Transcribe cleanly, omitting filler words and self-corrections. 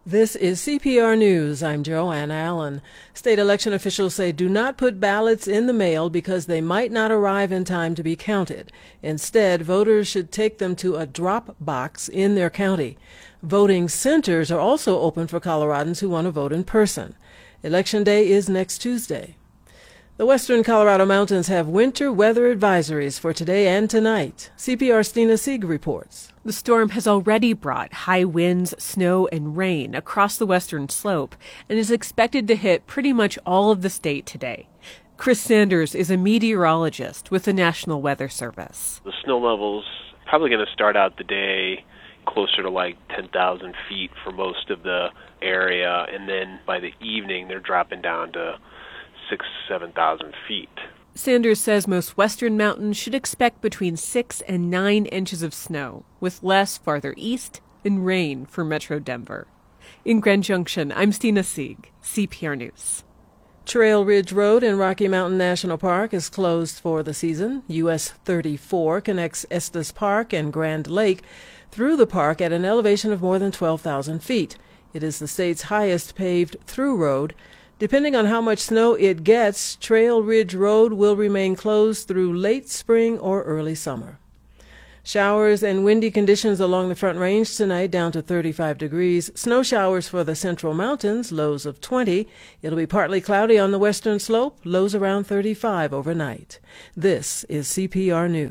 This is CPR News. I'm Joanne Allen. State election officials say do not put ballots in the mail because they might not arrive in time to be counted. Instead, voters should take them to a drop box in their county. Voting centers are also open for Coloradans who want to vote in person. Election Day is next Tuesday. The western Colorado mountains have winter weather advisories for today and tonight. CPR's Stina Sieg reports. The storm has already brought high winds, snow, and rain across the western slope and is expected to hit pretty much all of the state today. Chris Sanders is a meteorologist with the National Weather Service. The snow level's probably going to start out the day closer to like 10,000 feet for most of the area, and then by the evening they're dropping down to 7,000 feet. Sanders says most western mountains should expect between 6 and 9 inches of snow, with less farther east and rain for Metro Denver. In Grand Junction, I'm Stina Sieg, CPR News. Trail Ridge Road in Rocky Mountain National Park is closed for the season. US 34 connects Estes Park and Grand Lake through the park at an elevation of more than 12,000 feet. It is the state's highest paved through road. Depending on how much snow it gets, Trail Ridge Road will remain closed through late spring or early summer. Showers and windy conditions along the Front Range tonight, down to 35 degrees. Snow showers for the Central Mountains, lows of 20. It'll be partly cloudy on the western slope, lows around 35 overnight. This is CPR News.